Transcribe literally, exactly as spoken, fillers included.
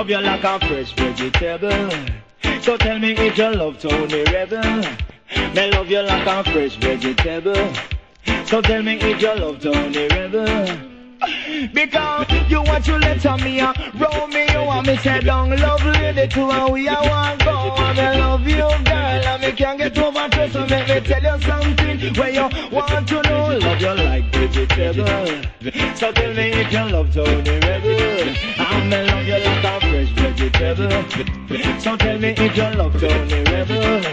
love you like a fresh vegetable. So tell me if you love Tony Rebel. Me love you like a fresh vegetable. So tell me if you love Tony Rebel. Because you want to let me a roll me, you want me say down love lady to and we a want go. And I love you girl and me can't get over to, so make me tell you something where you want to know. Love you like vegetable. So tell me if you love Tony Rebel. And me love you like a fresh vegetable. So tell me if you love Tony Rebel.